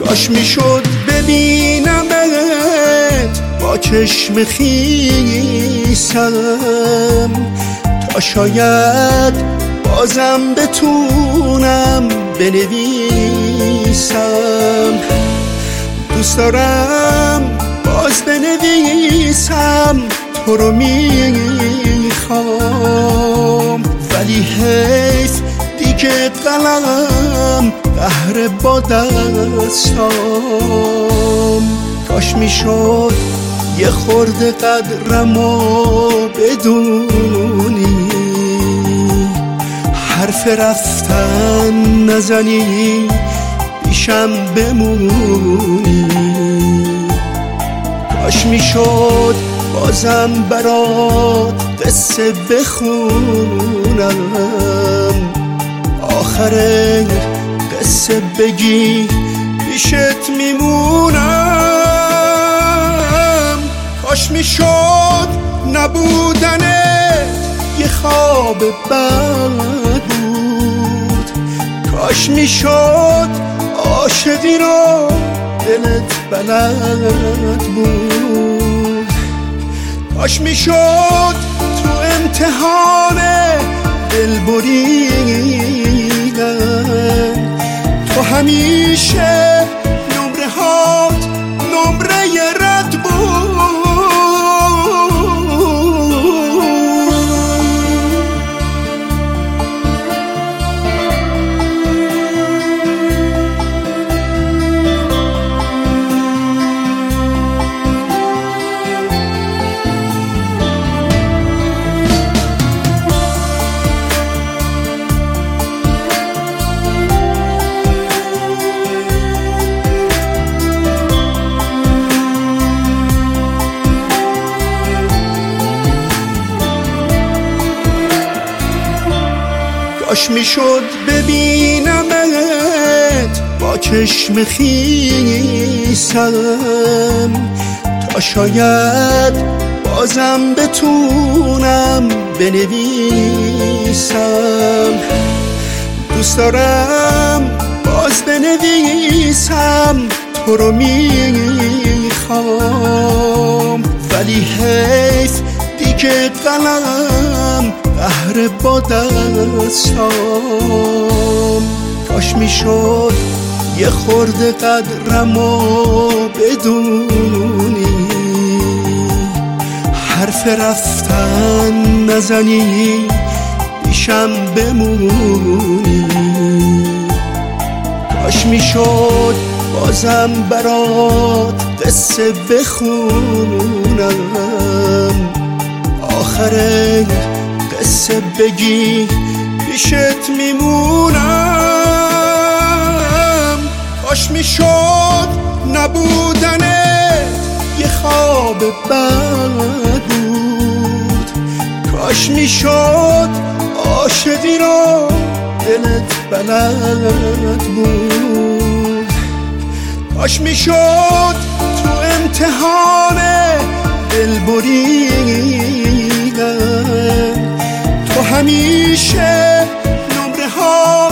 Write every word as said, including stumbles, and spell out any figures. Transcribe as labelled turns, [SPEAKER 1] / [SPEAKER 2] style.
[SPEAKER 1] کاش میشد ببینمت با چشم خیسم، تا شاید بازم بتونم بنویسم. دوست دارم باز بنویسم تو رو میخوام، ولی حیف دیگه قلم قهر با دستام. کاش میشد یه خورده قدرمو بدونی، حرف رفتن نزنی پیشم بمونی. کاش میشد بازم برات قصه بخونم، آخر قصه بگی پیشت میمونم. کاش میشد نبودنت یه خواب بد بود، کاش میشد عاشقی رو دلت بلد بود، کاش میشد تو امتحان دل بریدن تو همیشه نمره هات نمره رد بود. کاش میشد ببینمت با چشم خیسم، تا شاید بازم بتونم بنویسم. دوست دارم باز بنویسم تو رو میخوام، ولی حیف دیگه قلم قهر با دستام. کاش میشد یه خورده قدرمو بدونی، حرف رفتن نزنی پیشم بمونی. کاش میشد بازم برات قصه بخونم، آخر قصه بگی پیشت میمونم. کاش میشد نبودنت یه خواب بد بود، کاش میشد عاشقی رو دلت بلد بود، کاش میشد تو امتحان دل بریدن تو همیشه نمره ها